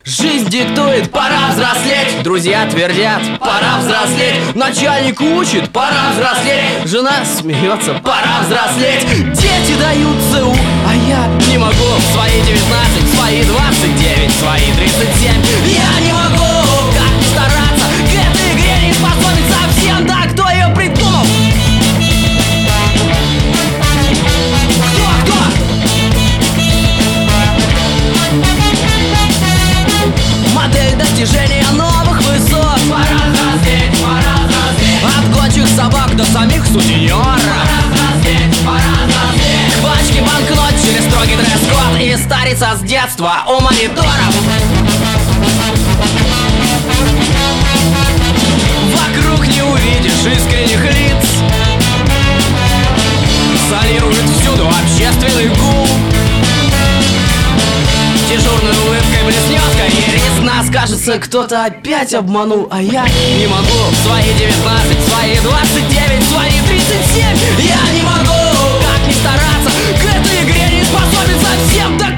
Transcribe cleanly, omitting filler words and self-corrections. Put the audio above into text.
Жизнь диктует, пора взрослеть. Друзья твердят, пора взрослеть. Начальник учит, пора взрослеть. Жена смеется, пора взрослеть. Дети дают ЦУ, а я не могу. В свои 19, в свои 29, в свои 37 я не могу. Как ни стараться, к этой игре не способен совсем. Да кто ее придумал? Кто? Модель достижения новых высот. Пора взрослеть, пора взрослеть. От гончих собак до самих сутенеров. Пора взрослеть, пора взрослеть. К пачке банкнот через строгий дресс-код. И старица с детства у мониторов. Вокруг не увидишь искренних лиц. Солирует всюду общественный гул. Дежурной улыбкой блеснет карьерист. Нас, кажется, кто-то опять обманул, а я не могу. В свои 19, в свои 29, в свои 37 я не могу. Как ни стараться, к этой игре не способен совсем. Да